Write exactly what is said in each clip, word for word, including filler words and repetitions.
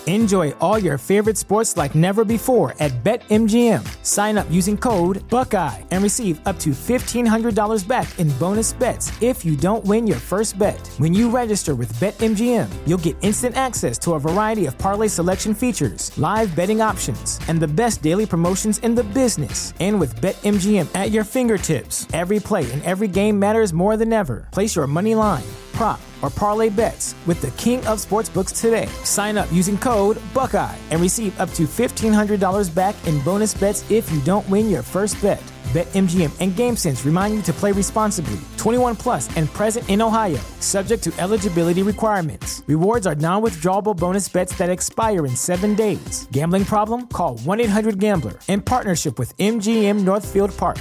Enjoy all your favorite sports like never before at BetMGM. Sign up using code Buckeye and receive up to fifteen hundred dollars back in bonus bets if you don't win your first bet. When you register with BetMGM, you'll get instant access to a variety of parlay selection features, live betting options, and the best daily promotions in the business. And with BetMGM at your fingertips, every play and every game matters more than ever. Place your money line, prop, or parlay bets with the king of sportsbooks today. Sign up using code Buckeye and receive up to fifteen hundred dollars back in bonus bets if you don't win your first bet. BetMGM and GameSense remind you to play responsibly. twenty-one plus and present in Ohio, subject to eligibility requirements. Rewards are non-withdrawable bonus bets that expire in seven days. Gambling problem? Call one eight hundred gambler in partnership with M G M Northfield Park.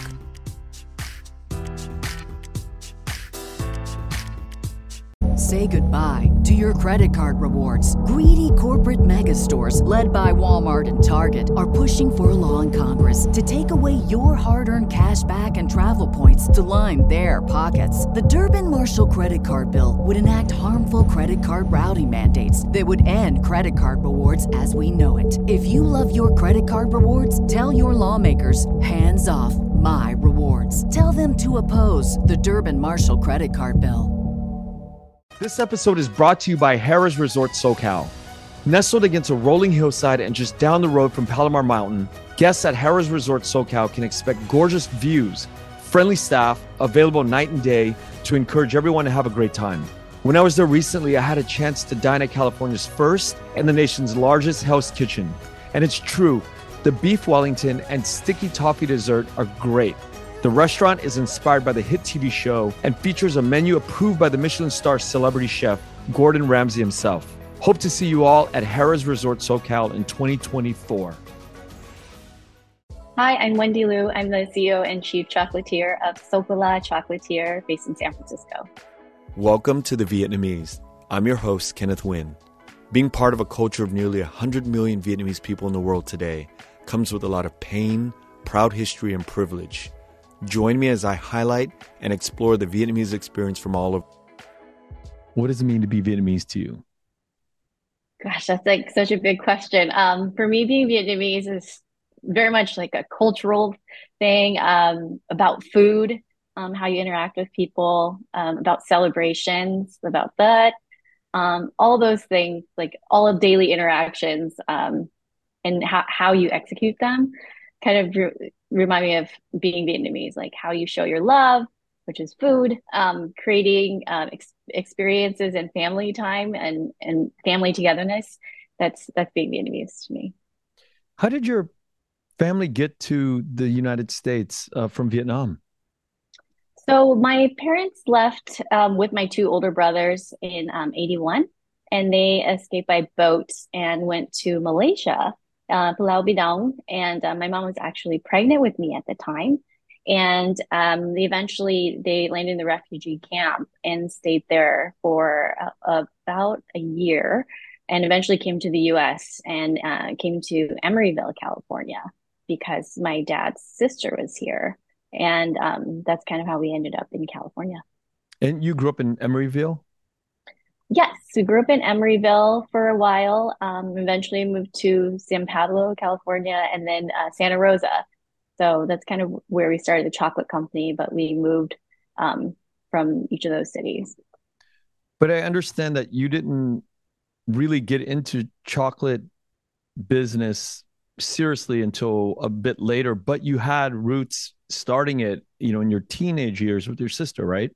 Say goodbye to your credit card rewards. Greedy corporate mega stores, led by Walmart and Target, are pushing for a law in Congress to take away your hard-earned cash back and travel points to line their pockets. The Durbin-Marshall credit card bill would enact harmful credit card routing mandates that would end credit card rewards as we know it. If you love your credit card rewards, tell your lawmakers, hands off my rewards. Tell them to oppose the Durbin-Marshall credit card bill. This episode is brought to you by Harrah's Resort SoCal. Nestled against a rolling hillside and just down the road from Palomar Mountain, guests at Harrah's Resort SoCal can expect gorgeous views, friendly staff, available night and day to encourage everyone to have a great time. When I was there recently, I had a chance to dine at California's first and the nation's largest Hell's Kitchen. And it's true, the beef Wellington and sticky toffee dessert are great. The restaurant is inspired by the hit T V show and features a menu approved by the Michelin star celebrity chef Gordon Ramsay himself. Hope to see you all at Harrah's Resort SoCal in twenty twenty-four. Hi, I'm Wendy Liu. I'm the C E O and Chief Chocolatier of Sopala Chocolatier based in San Francisco. Welcome to The Vietnamese. I'm your host, Kenneth Nguyen. Being part of a culture of nearly one hundred million Vietnamese people in the world today comes with a lot of pain, proud history, and privilege. Join me as I highlight and explore the Vietnamese experience from all over. What does it mean to be Vietnamese to you? Gosh, that's like such a big question. Um, for me, being Vietnamese is very much like a cultural thing, um, about food, um, how you interact with people, um, about celebrations, about that, um, all those things, like all of daily interactions, um, and how, how you execute them kind of re- remind me of being Vietnamese, like how you show your love, which is food, um, creating um, ex- experiences and family time and, and family togetherness. That's that's being Vietnamese to me. How did your family get to the United States uh, from Vietnam? So my parents left um, with my two older brothers in um, eighty-one, and they escaped by boat and went to Malaysia. Uh, Pulau Bidang, and uh, my mom was actually pregnant with me at the time. And um, they eventually, they landed in the refugee camp and stayed there for uh, about a year and eventually came to the U S and uh, came to Emeryville, California, because my dad's sister was here. And um, that's kind of how we ended up in California. And you grew up in Emeryville? Yes, we grew up in Emeryville for a while. Um, eventually moved to San Pablo, California, and then uh, Santa Rosa. So that's kind of where we started the chocolate company, but we moved um, from each of those cities. But I understand that you didn't really get into chocolate business seriously until a bit later, but you had roots starting it, you know, in your teenage years with your sister, right?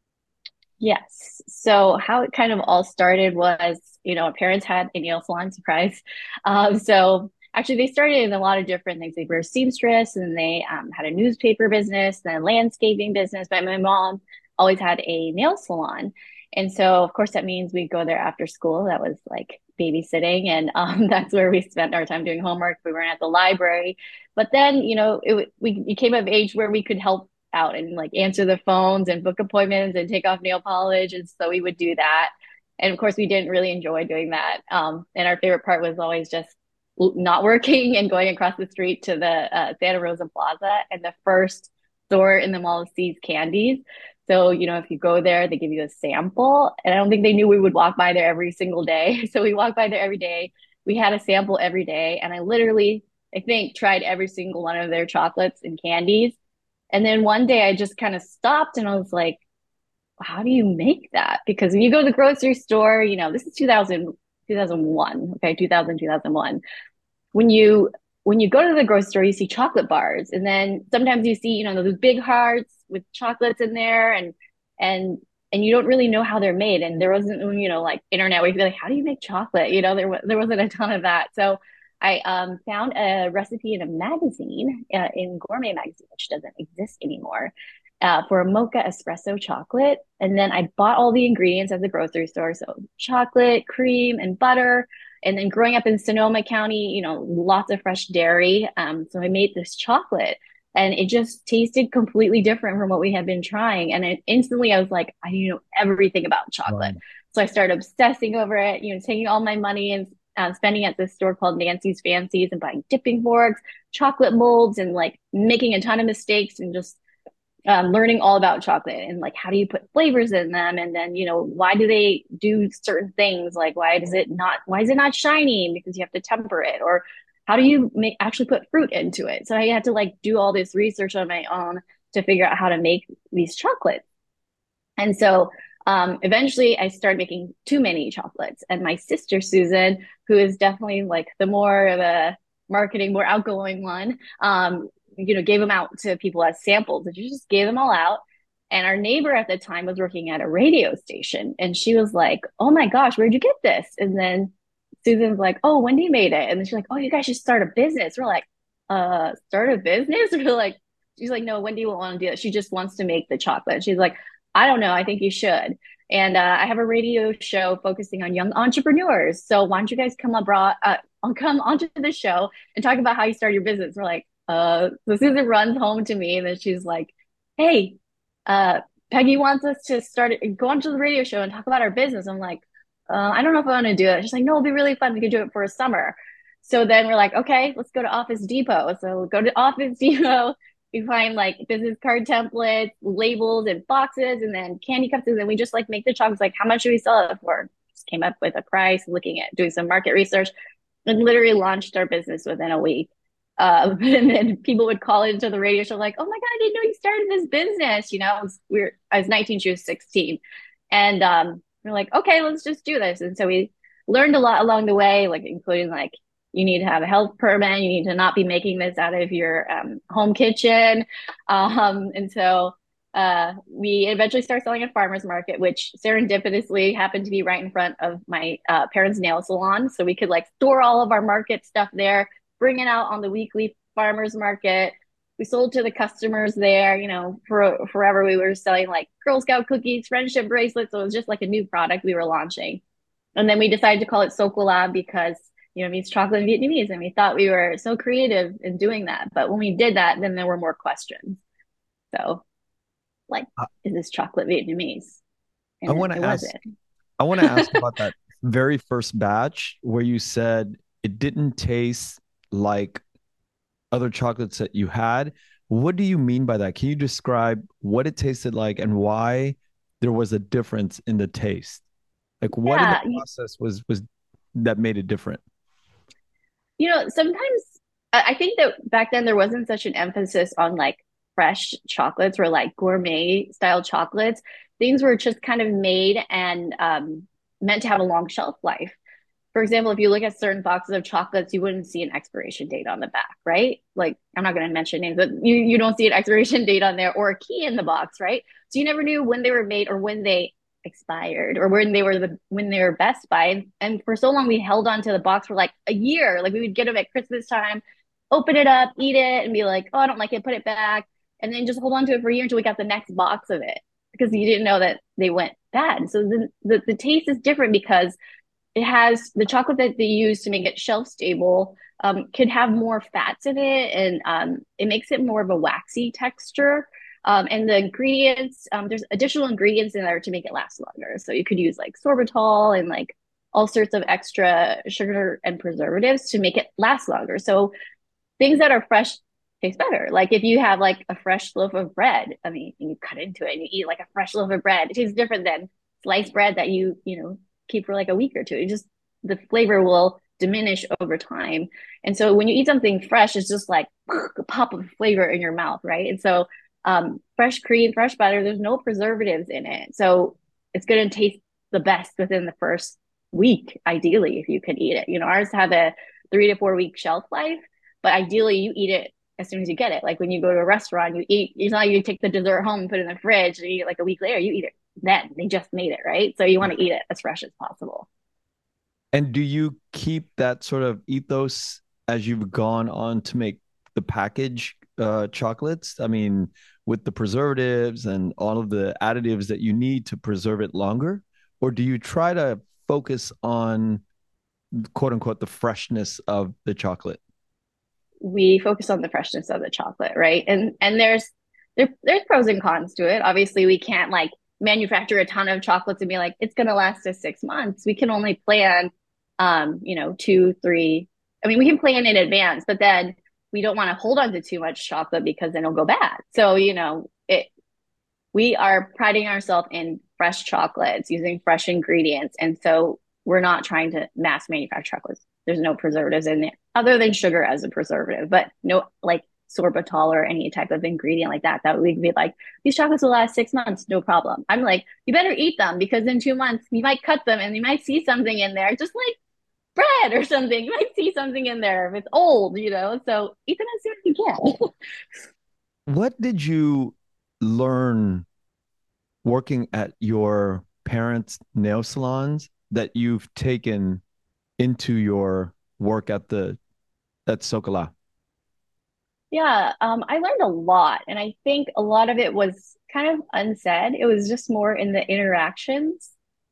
Yes. So how it kind of all started was, you know, our parents had a nail salon, surprise. Um, so actually they started in a lot of different things. They were seamstress and they um, had a newspaper business, then a landscaping business. But my mom always had a nail salon. And so, of course, that means we'd go there after school. That was like babysitting. And um, that's where we spent our time doing homework. We weren't at the library. But then, you know, it, we became of age where we could help out and like answer the phones and book appointments and take off nail polish. And so we would do that. And of course, we didn't really enjoy doing that. Um, and our favorite part was always just not working and going across the street to the uh, Santa Rosa Plaza. And the first store in the mall is See's Candies. So, you know, if you go there, they give you a sample. And I don't think they knew we would walk by there every single day. So we walked by there every day, we had a sample every day. And I literally, I think, tried every single one of their chocolates and candies. And then one day I just kind of stopped and I was like, how do you make that? Because when you go to the grocery store, you know, this is two thousand, two thousand one, okay, two thousand, two thousand one. When you when you go to the grocery store, you see chocolate bars, and then sometimes you see, you know, those big hearts with chocolates in there, and and and you don't really know how they're made. And there wasn't, you know, like internet where you could be like, how do you make chocolate? You know, there was there wasn't a ton of that. So I um, found a recipe in a magazine, uh, in Gourmet Magazine, which doesn't exist anymore, uh, for a mocha espresso chocolate. And then I bought all the ingredients at the grocery store. So chocolate, cream, and butter. And then growing up in Sonoma County, you know, lots of fresh dairy. Um, so I made this chocolate and it just tasted completely different from what we had been trying. And it, instantly I was like, I need to know everything about chocolate. Wow. So I started obsessing over it, you know, taking all my money and uh, spending at this store called Nancy's Fancies and buying dipping forks, chocolate molds, and like making a ton of mistakes and just um, learning all about chocolate and like how do you put flavors in them, and then, you know, why do they do certain things, like why does it not why is it not shiny because you have to temper it, or how do you make actually put fruit into it. So I had to like do all this research on my own to figure out how to make these chocolates. And so um, eventually I started making too many chocolates, and my sister Susan, who is definitely like the more of a marketing, more outgoing one, um, you know, gave them out to people as samples, and she just gave them all out. And our neighbor at the time was working at a radio station, and she was like, "Oh my gosh, where'd you get this?" And then Susan's like, "Oh, Wendy made it." And then she's like, "Oh, you guys should start a business." We're like, "Uh, start a business?" We're like, she's like, "No, Wendy won't want to do it. She just wants to make the chocolate." She's like, "I don't know. I think you should." And uh, I have a radio show focusing on young entrepreneurs. So why don't you guys come abroad, uh, come onto the show and talk about how you started your business? We're like, uh, so Susan runs home to me and then she's like, "Hey, uh, Peggy wants us to start go onto the radio show and talk about our business." I'm like, uh, I don't know if I want to do it. She's like, "No, it'll be really fun. We could do it for a summer." So then we're like, okay, let's go to Office Depot. So we go to Office Depot. We find like business card templates, labels, and boxes, and then candy cups. And then we just like make the chocolates. Like, how much should we sell it for? Just came up with a price, looking at doing some market research, and literally launched our business within a week. Um, and then people would call into the radio show like, "Oh my God, I didn't know you started this business." You know, I was, we were, I was nineteen, she was sixteen. And um, we're like, okay, let's just do this. And so we learned a lot along the way, like including like, you need to have a health permit. You need to not be making this out of your um, home kitchen. Um, and so uh, we eventually started selling at farmers market, which serendipitously happened to be right in front of my uh, parents' nail salon. So we could like store all of our market stuff there, bring it out on the weekly farmers market. We sold to the customers there, you know, for forever. We were selling like Girl Scout cookies, friendship bracelets. So it was just like a new product we were launching. And then we decided to call it Sokolab because, you know, it means chocolate in Vietnamese. And we thought we were so creative in doing that. But when we did that, then there were more questions. So like, I, is this chocolate Vietnamese? I And want it to ask, wasn't. I want to ask about that very first batch where you said it didn't taste like other chocolates that you had. What do you mean by that? Can you describe what it tasted like and why there was a difference in the taste? Like what in the Yeah. process was was that made it different? You know, sometimes I think that back then there wasn't such an emphasis on like fresh chocolates or like gourmet style chocolates. Things were just kind of made and um, meant to have a long shelf life. For example, if you look at certain boxes of chocolates, you wouldn't see an expiration date on the back, right? Like, I'm not going to mention names, but you, you don't see an expiration date on there or a key in the box, right? So you never knew when they were made or when they expired or when they were the when they were best by. And, and for so long, we held on to the box for like a year. Like we would get them at Christmas time, open it up, eat it, and be like, "Oh, I don't like it," put it back, and then just hold on to it for a year until we got the next box of it because you didn't know that they went bad. So the the, the taste is different because it has the chocolate that they use to make it shelf stable um, could have more fats in it, and um, it makes it more of a waxy texture. Um, and the ingredients, um, there's additional ingredients in there to make it last longer. So you could use like sorbitol and like all sorts of extra sugar and preservatives to make it last longer. So things that are fresh taste better. Like if you have like a fresh loaf of bread, I mean, you cut into it and you eat like a fresh loaf of bread, it tastes different than sliced bread that you, you know, keep for like a week or two. It just the flavor will diminish over time. And so when you eat something fresh, it's just like a pop of flavor in your mouth, right? And so um, fresh cream, fresh butter, there's no preservatives in it. So it's going to taste the best within the first week, ideally, if you could eat it. You know, ours have a three to four week shelf life, but ideally you eat it as soon as you get it. Like when you go to a restaurant, you eat, it's not like you take the dessert home and put it in the fridge and eat it like a week later, you eat it then. They just made it, right? So you want to eat it as fresh as possible. And do you keep that sort of ethos as you've gone on to make the package uh, chocolates? I mean, with the preservatives and all of the additives that you need to preserve it longer? Or do you try to focus on, quote unquote, the freshness of the chocolate? We focus on the freshness of the chocolate, right? And and there's there, there's pros and cons to it. Obviously, we can't like manufacture a ton of chocolates and be like, it's going to last us six months. We can only plan, um, you know, two, three. I mean, we can plan in advance, but then we don't want to hold on to too much chocolate because then it'll go bad. So, you know, it, we are priding ourselves in fresh chocolates using fresh ingredients. And so we're not trying to mass manufacture chocolates. There's no preservatives in it other than sugar as a preservative, but no like sorbitol or any type of ingredient like that, that we'd be like, these chocolates will last six months, no problem. I'm like, you better eat them because in two months you might cut them and you might see something in there, just like bread or something. You might see something in there if it's old, you know? So eat them as soon as you can. What did you learn working at your parents' nail salons that you've taken into your work at the at Socala? Yeah, um, I learned a lot, and I think a lot of it was kind of unsaid. It was just more in the interactions.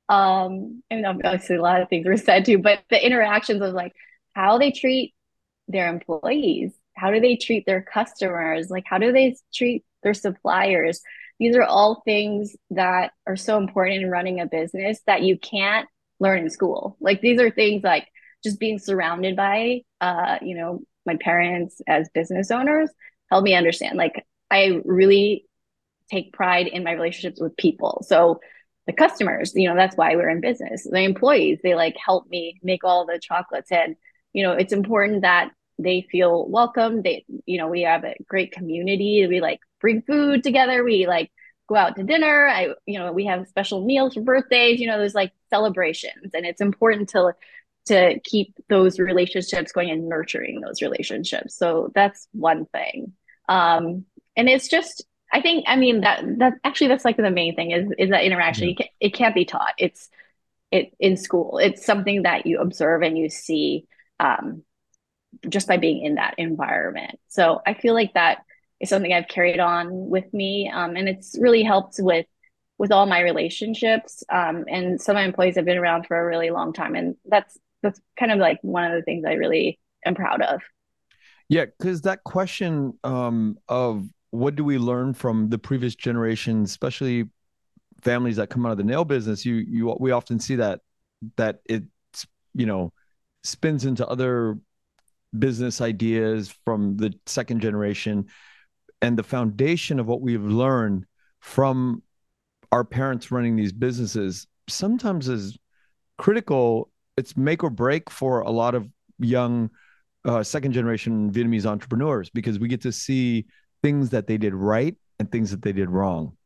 Um, and obviously a lot of things were said too, but the interactions of like how they treat their employees, how do they treat their customers, like how do they treat their suppliers? These are all things that are so important in running a business that you can't learn in school. Like these are things like just being surrounded by, uh, you know, my parents as business owners helped me understand. Like I really take pride in my relationships with people. So the customers, you know, that's why we're in business. The employees, they like help me make all the chocolates. And, you know, it's important that they feel welcome. They, you know, we have a great community. We like bring food together. We like go out to dinner. I, you know, we have special meals for birthdays. You know, there's like celebrations, and it's important to to keep those relationships going and nurturing those relationships. So that's one thing. Um, and it's just, I think, I mean, that, that actually, that's like the main thing is, is that interaction. Yeah. Can, it can't be taught. It's it in school. It's something that you observe and you see um, just by being in that environment. So I feel like that is something I've carried on with me. Um, and it's really helped with with all my relationships. Um, and some of my employees have been around for a really long time. And that's, that's kind of like one of the things I really am proud of. Yeah, because that question um, of what do we learn from the previous generation, especially families that come out of the nail business, you you we often see that that it you know spins into other business ideas from the second generation, and the foundation of what we've learned from our parents running these businesses sometimes is critical. It's make or break for a lot of young uh, second generation Vietnamese entrepreneurs, because we get to see things that they did right and things that they did wrong.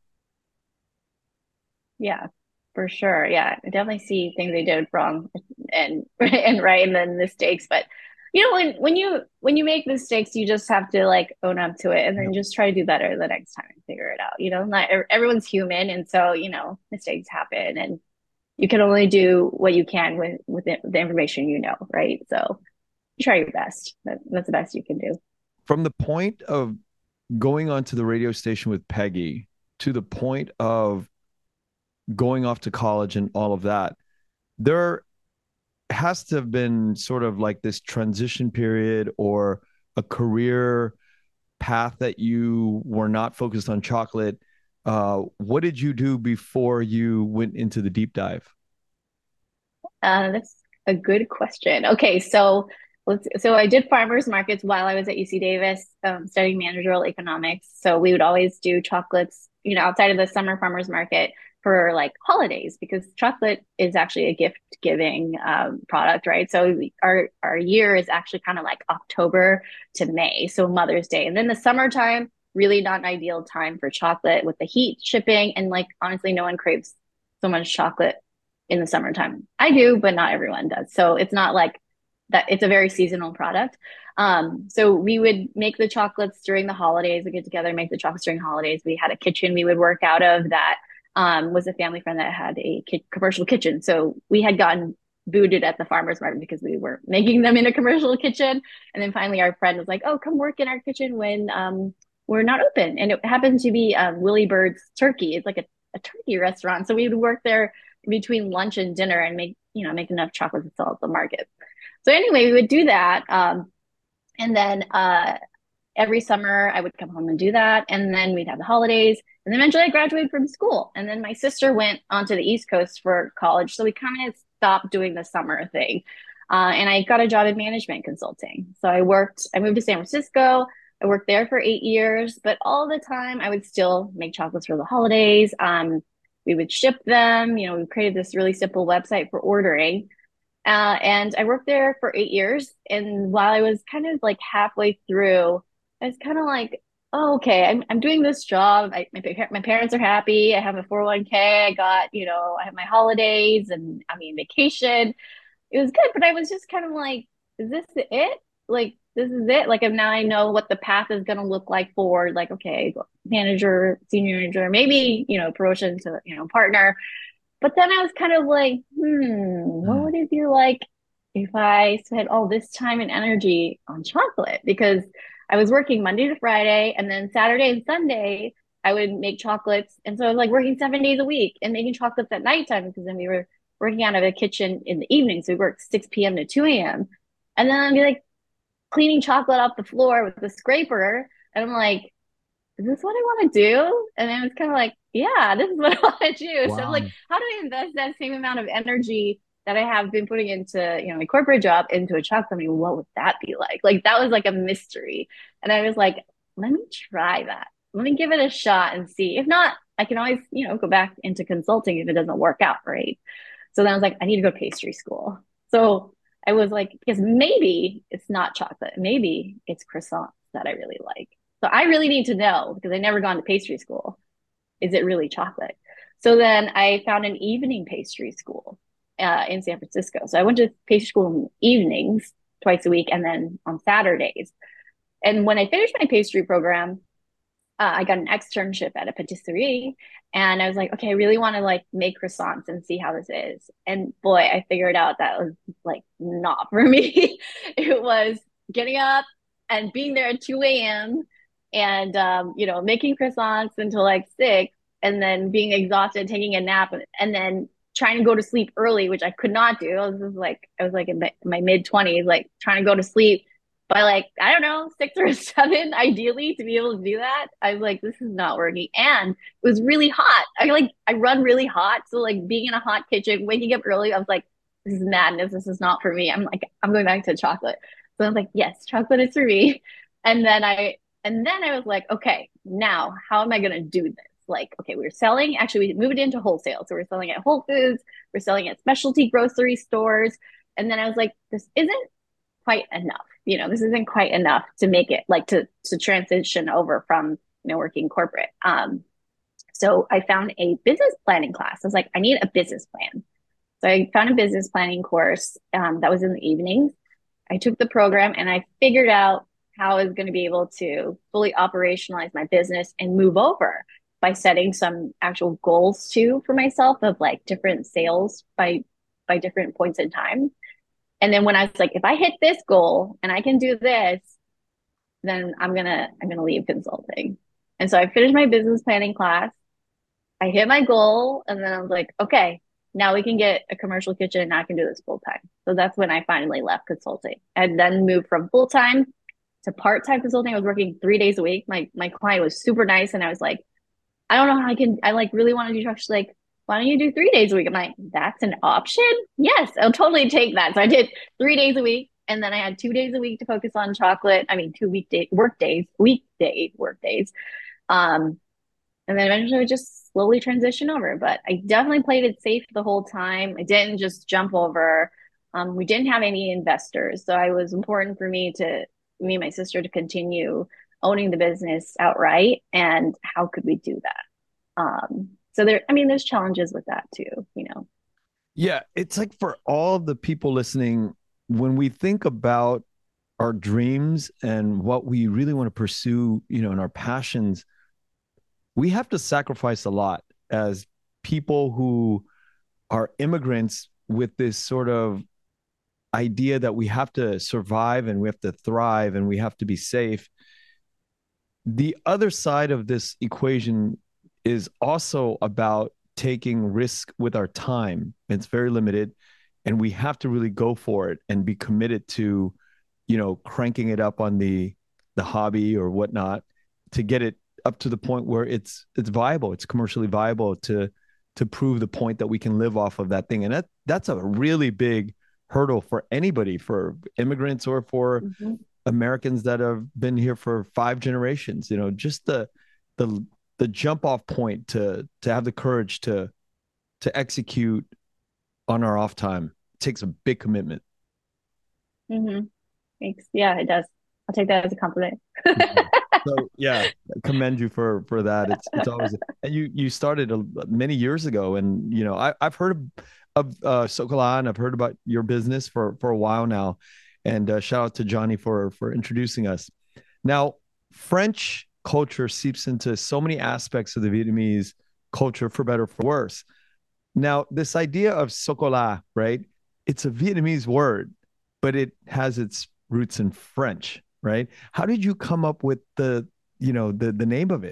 Yeah, for sure. Yeah, I definitely see things they did wrong and and right, and then mistakes. But you know, when when you when you make mistakes, you just have to like own up to it and then just try to do better the next time and figure it out. You know, not everyone's human, and so you know mistakes happen, and you can only do what you can with with the, the information you know, right? So you try your best. That, that's the best you can do. From the point of going onto the radio station with Peggy to the point of going off to college and all of that, there has to have been sort of like this transition period or a career path that you were not focused on chocolate. Uh, what did you do before you went into the deep dive? Uh, that's a good question. Okay, so let's. So I did farmers markets while I was at U C Davis, um, studying managerial economics. So we would always do chocolates, you know, outside of the summer farmers market. for like holidays, because chocolate is actually a gift giving um, product, right? So we, our our year is actually kind of like October to May, so Mother's Day, and then the summertime, really not an ideal time for chocolate with the heat shipping, and like honestly, no one craves so much chocolate in the summertime. I do, but not everyone does. So it's not like that. It's a very seasonal product. Um, so we would make the chocolates during the holidays. We get together, make the chocolates during holidays. We had a kitchen we would work out of that um, was a family friend that had a ki- commercial kitchen. So we had gotten booted at the farmer's market because we were making them in a commercial kitchen. And then finally our friend was like, oh, come work in our kitchen when um, we're not open. And it happened to be um, Willie Bird's Turkey. It's like a, a turkey restaurant. So we would work there between lunch and dinner and make, you know, make enough chocolate to sell at the market. So anyway, we would do that. Um, and then uh, every summer I would come home and do that. And then we'd have the holidays. And then eventually I graduated from school. And then my sister went onto the East Coast for college. So we kind of stopped doing the summer thing. Uh, and I got a job in management consulting. So I worked, I moved to San Francisco. I worked there for eight years, but all the time I would still make chocolates for the holidays. Um, we would ship them. You know, we created this really simple website for ordering. Uh, and I worked there for eight years. And while I was kind of like halfway through, I was kind of like, oh, okay, I'm I'm doing this job. I, my my parents are happy. I have a four oh one k. I got, you know, I have my holidays and I mean vacation. It was good, but I was just kind of like, is this it? Like, this is it? Like, now I know what the path is going to look like forward. Like, okay, manager, senior manager, maybe, you know, promotion to, you know, partner. But then I was kind of like, hmm, what would it be like if I spent all this time and energy on chocolate? Because I was working Monday to Friday, and then Saturday and Sunday, I would make chocolates. And so I was like working seven days a week and making chocolates at nighttime, because then we were working out of a kitchen in the evening. So we worked six p m to two a m. And then I'd be like cleaning chocolate off the floor with the scraper. And I'm like, is this what I want to do? And then it's kind of like, yeah, this is what I want to do. Wow. So I'm like, how do I invest that same amount of energy that I have been putting into, you know, my corporate job into a chocolate company? What would that be like? Like that was like a mystery. And I was like, let me try that. Let me give it a shot and see. If not, I can always, you know, go back into consulting if it doesn't work out, right? So then I was like, I need to go to pastry school. So I was like, because maybe it's not chocolate. Maybe it's croissants that I really like. So I really need to know, because I never gone to pastry school. Is it really chocolate? So then I found an evening pastry school uh, in San Francisco. So I went to pastry school in the evenings twice a week and then on Saturdays. And when I finished my pastry program, uh, I got an externship at a patisserie. And I was like, okay, I really want to like make croissants and see how this is. And boy, I figured out that was like not for me. It was getting up and being there at two a m and um, you know, making croissants until like six, and then being exhausted, taking a nap, and then trying to go to sleep early, which I could not do. I was just like, I was like in my, my mid twenties, like trying to go to sleep by like, I don't know, six or seven, ideally, to be able to do that. I was like, this is not working. And it was really hot. I like, I run really hot. So like being in a hot kitchen, waking up early, I was like, this is madness. This is not for me. I'm like, I'm going back to chocolate. So I was like, yes, chocolate is for me. And then I, and then I was like, okay, now how am I going to do this? Like, okay, we we're selling, actually, we moved into wholesale. So we're selling at Whole Foods, we're selling at specialty grocery stores. And then I was like, this isn't quite enough. You know, this isn't quite enough to make it like to, to transition over from, you know, working corporate. Um, so I found a business planning class. I was like, I need a business plan. So I found a business planning course um, that was in the evenings. I took the program and I figured out how I was going to be able to fully operationalize my business and move over by setting some actual goals too for myself of like different sales by by different points in time. And then when I was like, if I hit this goal and I can do this, then I'm gonna I'm gonna leave consulting. And so I finished my business planning class. I hit my goal, and then I was like, okay, now we can get a commercial kitchen and I can do this full time. So that's when I finally left consulting. And then moved from full time to part time consulting. I was working three days a week. My my client was super nice, and I was like, I don't know how I can. I like really want to do trucks. She's like, why don't you do three days a week? I'm like, that's an option. Yes, I'll totally take that. So I did three days a week, and then I had two days a week to focus on chocolate. I mean, two weekday work days, weekday work days. Um, and then eventually I just slowly transition over. But I definitely played it safe the whole time. I didn't just jump over. Um, we didn't have any investors, so it was important for me to me and my sister to continue owning the business outright. And how could we do that? Um, so there, I mean, there's challenges with that too, you know. Yeah, it's like for all the people listening, when we think about our dreams and what we really want to pursue, you know, and our passions, we have to sacrifice a lot as people who are immigrants with this sort of idea that we have to survive and we have to thrive and we have to be safe. The other side of this equation is also about taking risk with our time. It's very limited, and we have to really go for it and be committed to, you know, cranking it up on the the hobby or whatnot to get it up to the point where it's it's viable, it's commercially viable to to prove the point that we can live off of that thing. And that that's a really big hurdle for anybody, for immigrants or for Mm-hmm. Americans that have been here for five generations. You know, just the the the jump off point to to have the courage to to execute on our off time takes a big commitment. Mm-hmm. Thanks. Yeah, it does. I'll take that as a compliment. So yeah, I commend you for for that. It's it's always, and you you started a, many years ago, and you know I I've heard of, of uh, Sokola, and I've heard about your business for for a while now, and uh, shout out to Johnny for for introducing us. Now, French culture seeps into so many aspects of the Vietnamese culture, for better or for worse. Now, this idea of Sokola, right? It's a Vietnamese word, but it has its roots in French, right? How did you come up with the, you know, the the name of it?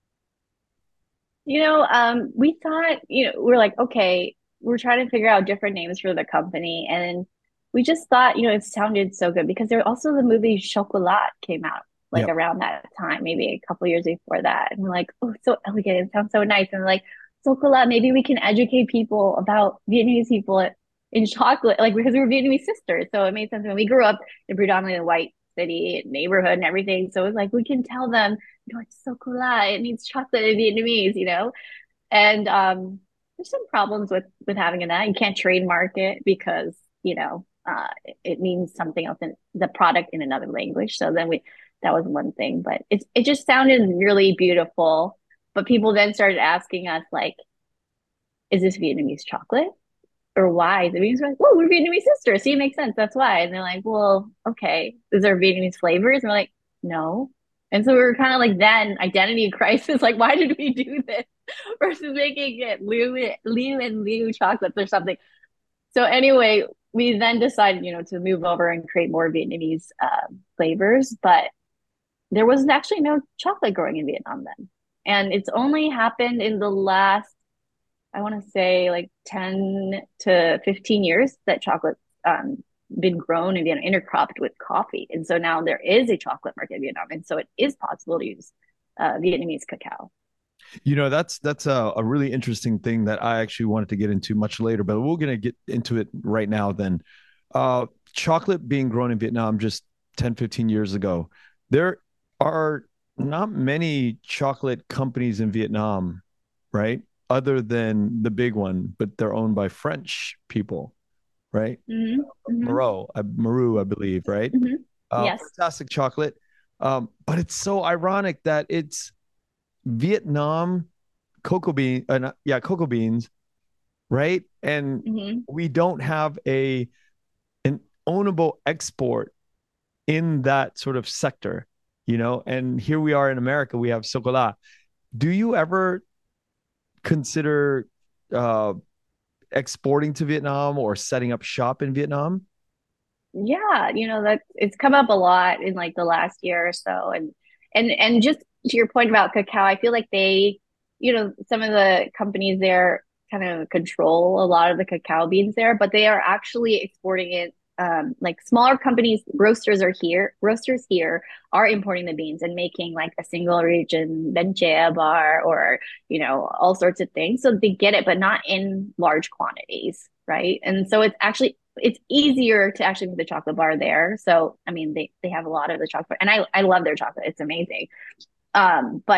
You know, um, we thought, you know, we're like, okay, we're trying to figure out different names for the company. And we just thought, you know, it sounded so good because there also the movie Chocolat came out like Yep. around that time, maybe a couple years before that. And we're like, oh, it's so elegant. It sounds so nice. And like, Chocolat, maybe we can educate people about Vietnamese people in chocolate, like because we were Vietnamese sisters. So it made sense when we grew up in predominantly white city neighborhood and everything. So it was like, we can tell them, you know, it's so cool. It means chocolate in Vietnamese, you know? And um, there's some problems with with having that. You can't trademark it because, you know, uh, it, it means something else in the product in another language. So then we that was one thing, but it it just sounded really beautiful. But people then started asking us like, is this Vietnamese chocolate? Or why? The Vietnamese were like, well, we're Vietnamese sisters. See, it makes sense. That's why. And they're like, well, okay. Is there Vietnamese flavors? And we're like, no. And so we were kind of like then identity crisis. Like, why did we do this versus making it Liu, Liu and Liu chocolates or something? So anyway, we then decided, you know, to move over and create more Vietnamese uh, flavors. But there was actually no chocolate growing in Vietnam then. And it's only happened in the last I want to say like ten to fifteen years that chocolate's um, been grown and been intercropped with coffee. And so now there is a chocolate market in Vietnam. And so it is possible to use uh, Vietnamese cacao. You know, that's that's a, a really interesting thing that I actually wanted to get into much later, but we're gonna get into it right now then. Uh, chocolate being grown in Vietnam just ten, fifteen years ago. There are not many chocolate companies in Vietnam, right? Other than the big one, but they're owned by French people, right? Mm-hmm. Mm-hmm. Moreau, uh, Maru, I believe, right? Mm-hmm. Uh, Yes. fantastic chocolate. Um, but it's so ironic that it's Vietnam cocoa bean, uh, not- yeah, cocoa beans, right? And Mm-hmm. we don't have a an ownable export in that sort of sector, you know. And here we are in America, we have Sokola. Do you ever consider uh, exporting to Vietnam or setting up shop in Vietnam? Yeah, you know, that it's come up a lot in like the last year or so. And and and just to your point about cacao, I feel like they, you know, some of the companies there kind of control a lot of the cacao beans there, but they are actually exporting it. Um, like smaller companies, roasters are here, roasters here are importing the beans and making like a single region bánh chè bar or, you know, all sorts of things. So they get it, but not in large quantities, right? And so it's actually it's easier to actually make the chocolate bar there. So I mean they they have a lot of the chocolate and I I love their chocolate. It's amazing. Um, but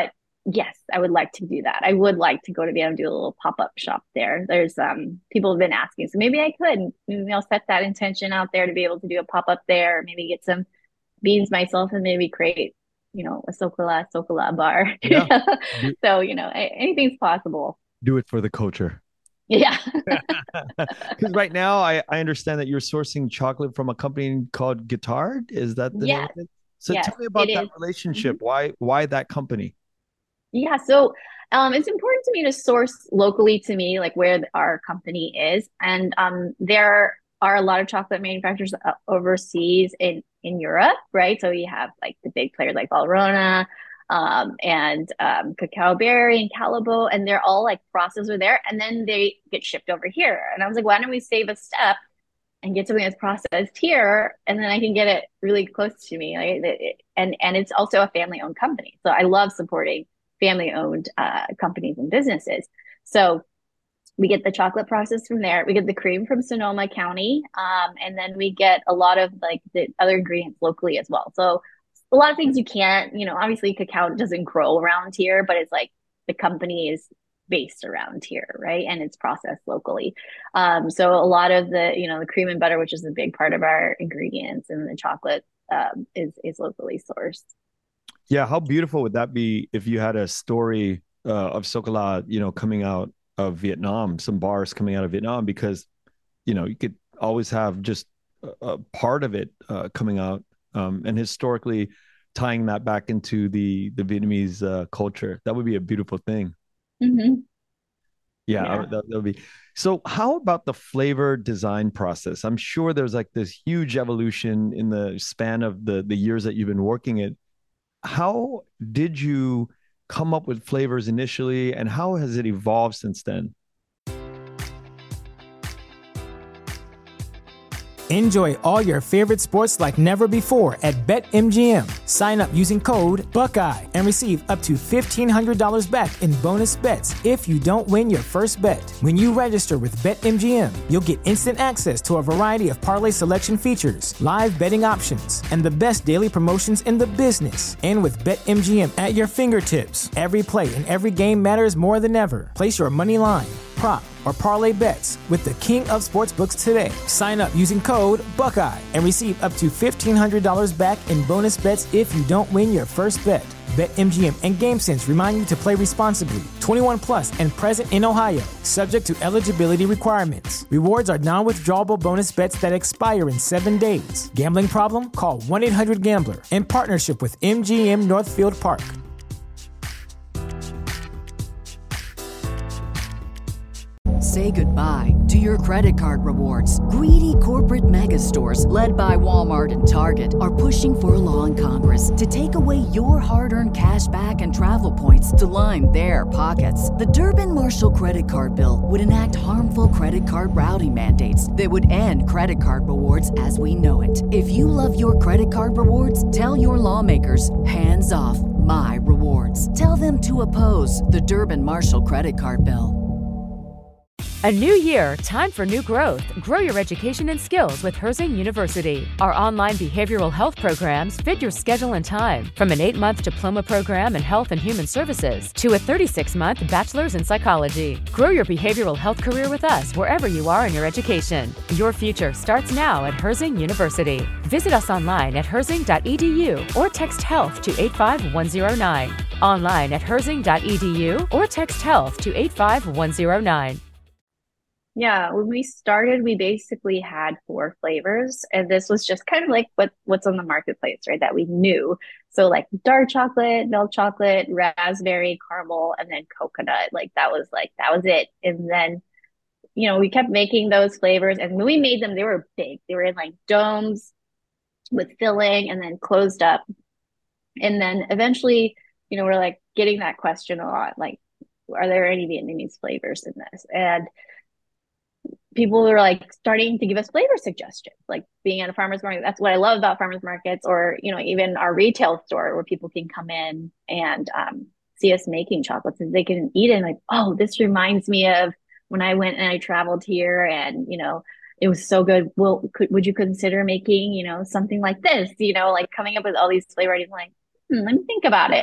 yes, I would like to do that. I would like to go to Vietnam, do a little pop-up shop there. There's um people have been asking, so maybe I could, maybe I'll set that intention out there to be able to do a pop-up there, maybe get some beans myself and maybe create, you know, a Sokola Sokola bar. Yeah. Do, So, you know, anything's possible. do it for the culture. Yeah. Because right now, I, I understand that you're sourcing chocolate from a company called Guittard. Is that the name Yes. of it? So Yes, tell me about it that is. relationship. Mhm. Why why that company? Yeah, so um, it's important to me to source locally to me, like where our company is. And um, there are a lot of chocolate manufacturers uh, overseas in in Europe, right? So you have like the big players like Valrhona um, and um, Cacao Berry and Calabo, and they're all like processed over there, and then they get shipped over here. And I was like, why don't we save a step and get something that's processed here, and then I can get it really close to me. Like, it, and and it's also a family owned company, so I love supporting family owned uh, companies and businesses. So we get the chocolate process from there. We get the cream from Sonoma County, um, and then we get a lot of like the other ingredients locally as well. So a lot of things you can't, you know, obviously cacao doesn't grow around here, but it's like the company is based around here, right? And it's processed locally. Um, so a lot of the, you know, the cream and butter, which is a big part of our ingredients, and the chocolate um, is is locally sourced. Yeah, how beautiful would that be if you had a story uh, of Sokola, you know, coming out of Vietnam, some bars coming out of Vietnam, because, you know, you could always have just a, a part of it uh, coming out, um, and historically tying that back into the the Vietnamese uh, culture. That would be a beautiful thing. Mm-hmm. Yeah, I Yeah. would- that, that would be. So, how about the flavor design process? I'm sure there's like this huge evolution in the span of the the years that you've been working it. How did you come up with flavors initially, and how has it evolved since then? Enjoy all your favorite sports like never before at BetMGM. Sign up using code Buckeye and receive up to fifteen hundred dollars back in bonus bets if you don't win your first bet. When you register with BetMGM, you'll get instant access to a variety of parlay selection features, live betting options, and the best daily promotions in the business. And with BetMGM at your fingertips, every play and every game matters more than ever. Place your money line, prop, or parlay bets with the king of sportsbooks today. Sign up using code Buckeye and receive up to fifteen hundred dollars back in bonus bets if you don't win your first bet. BetMGM and GameSense remind you to play responsibly. twenty-one plus and present in Ohio, subject to eligibility requirements. Rewards are non-withdrawable bonus bets that expire in seven days. Gambling problem? Call one eight hundred gambler in partnership with M G M Northfield Park. Say goodbye to your credit card rewards. Greedy corporate mega stores, led by Walmart and Target, are pushing for a law in Congress to take away your hard-earned cash back and travel points to line their pockets. The Durbin-Marshall credit card bill would enact harmful credit card routing mandates that would end credit card rewards as we know it. If you love your credit card rewards, tell your lawmakers, hands off my rewards. Tell them to oppose the Durbin-Marshall credit card bill. A new year, time for new growth. Grow your education and skills with Herzing University. Our online behavioral health programs fit your schedule and time, from an eight-month diploma program in health and human services to a thirty-six month bachelor's in psychology. Grow your behavioral health career with us wherever you are in your education. Your future starts now at Herzing University. Visit us online at herzing dot e d u or text health to eight five one zero nine. Online at herzing dot e d u or text health to eight five one zero nine. Yeah, when we started, we basically had four flavors, and this was just kind of like what what's on the marketplace, right? That we knew. So like dark chocolate, milk chocolate, raspberry, caramel, and then coconut. Like that was like that was it. And then, you know, we kept making those flavors, and when we made them, they were big. They were in like domes with filling and then closed up. And then eventually, you know, we're like getting that question a lot, like, are there any Vietnamese flavors in this? And people were like starting to give us flavor suggestions, like being at a farmer's market. That's what I love about farmers markets, or, you know, even our retail store where people can come in and um, see us making chocolates and they can eat it and like, oh, this reminds me of when I went and I traveled here and, you know, it was so good. Well, could, would you consider making, you know, something like this, you know, like coming up with all these flavor ideas, like, hmm, let me think about it.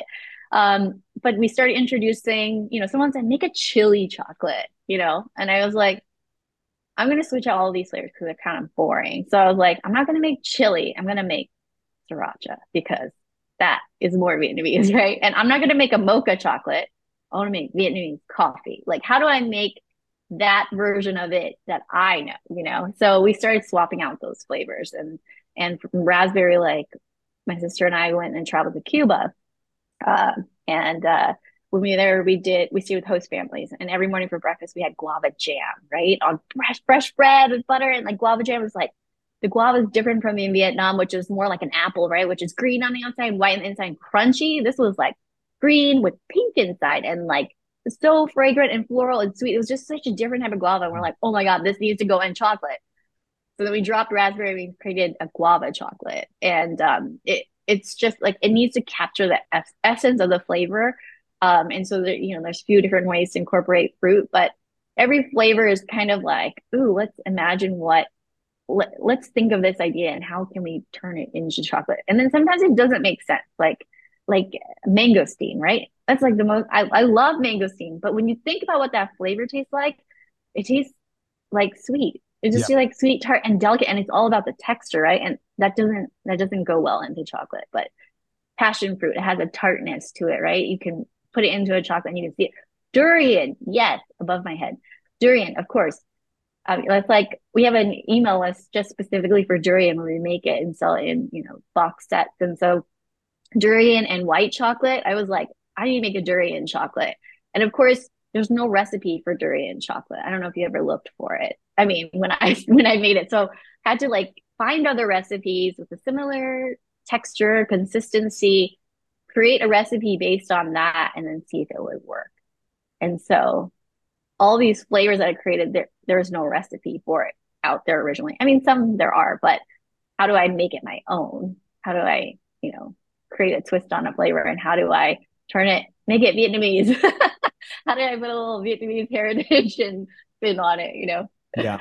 Um, but we started introducing, you know, someone said, make a chili chocolate, you know, and I was like, I'm going to switch out all these flavors because they're kind of boring. So I was like, I'm not going to make chili. I'm going to make sriracha because that is more Vietnamese, right? And I'm not going to make a mocha chocolate. I want to make Vietnamese coffee. Like, how do I make that version of it that I know, you know? So we started swapping out those flavors and and from raspberry, like my sister and I went and traveled to Cuba. Uh, and uh, when we were there, we did we stayed with host families, and every morning for breakfast we had guava jam, right, on fresh fresh bread with butter, and like guava jam was like the guava is different from in Vietnam, which is more like an apple, right, which is green on the outside, white on the inside, crunchy. This was like green with pink inside, and like so fragrant and floral and sweet. It was just such a different type of guava. And we're like, oh my god, this needs to go in chocolate. So then we dropped raspberry. We created a guava chocolate, and um, it it's just like it needs to capture the es- essence of the flavor. Um, and so there, you know, there's a few different ways to incorporate fruit, but every flavor is kind of like, ooh, let's imagine what. Let, let's think of this idea and how can we turn it into chocolate? And then sometimes it doesn't make sense, like like mangosteen, right? That's like the most. I I love mangosteen, but when you think about what that flavor tastes like, it tastes like sweet. It just Yeah. feels like sweet, tart, and delicate, and it's all about the texture, right? And that doesn't that doesn't go well into chocolate. But passion fruit, it has a tartness to it, right? You can put it into a chocolate and you can see it. Durian, yes, above my head. Durian, of course. Um, it's like we have an email list just specifically for durian where we make it and sell it in, you know, box sets. And so durian and white chocolate, I was like, I need to make a durian chocolate. And of course, there's no recipe for durian chocolate. I don't know if you ever looked for it. I mean, when I when I made it, so I had to like find other recipes with a similar texture, consistency, create a recipe based on that, and then see if it would work. And so all these flavors that I created, there there was no recipe for it out there originally. I mean, some there are, but how do I make it my own? How do I, you know, create a twist on a flavor, and how do I turn it, make it Vietnamese? How do I put a little Vietnamese heritage and spin on it, you know? Yeah.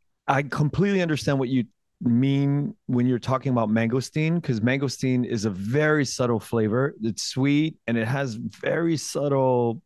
I completely understand what you mean when you're talking about mangosteen, because mangosteen is a very subtle flavor. It's sweet and it has very subtle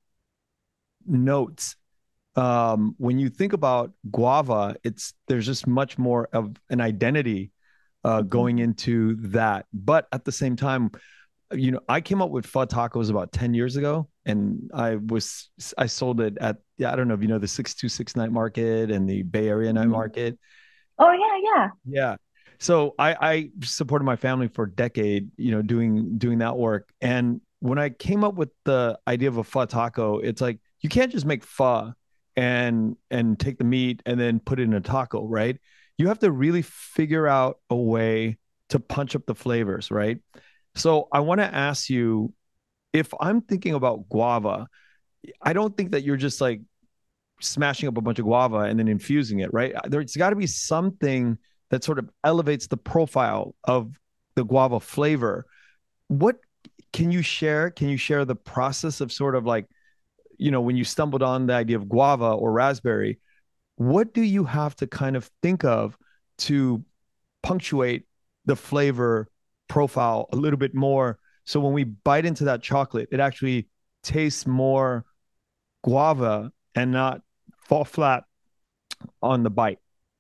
notes. Um, when you think about guava, it's there's just much more of an identity uh, going into that. But at the same time, you know, I came up with pho tacos about ten years ago, and I was I sold it at, yeah, I don't know if you know the six two six night market and the Bay Area night market. Oh yeah, yeah. Yeah. So I, I supported my family for a decade, you know, doing doing that work. And when I came up with the idea of a pho taco, it's like you can't just make pho and and take the meat and then put it in a taco, right? You have to really figure out a way to punch up the flavors, right? So I want to ask you, if I'm thinking about guava, I don't think that you're just like smashing up a bunch of guava and then infusing it, right? There's got to be something that sort of elevates the profile of the guava flavor. What can you share? Can you share the process of sort of like, you know, when you stumbled on the idea of guava or raspberry, what do you have to kind of think of to punctuate the flavor profile a little bit more, so when we bite into that chocolate, it actually tastes more guava and not fall flat on the bite?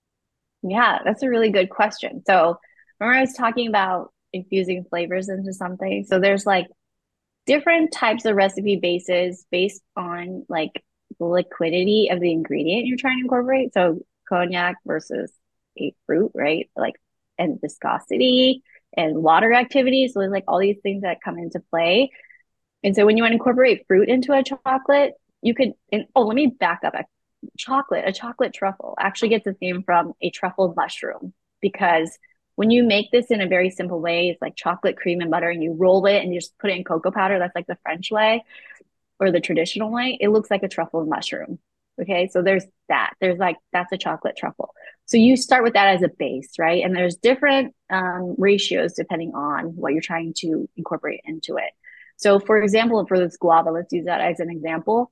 Yeah, that's a really good question. So remember I was talking about infusing flavors into something. So there's like different types of recipe bases based on like the liquidity of the ingredient you're trying to incorporate. So cognac versus a fruit, right? Like, and viscosity and water activity. So there's like all these things that come into play. And so when you want to incorporate fruit into a chocolate, you could, and oh, let me back up. A chocolate, a chocolate truffle actually gets its name from a truffle mushroom, because when you make this in a very simple way, it's like chocolate, cream, and butter, and you roll it and you just put it in cocoa powder. That's like the French way or the traditional way. It looks like a truffle mushroom. Okay, so there's that. There's like, that's a chocolate truffle. So you start with that as a base, right? And there's different um, ratios depending on what you're trying to incorporate into it. So for example, for this guava, let's use that as an example.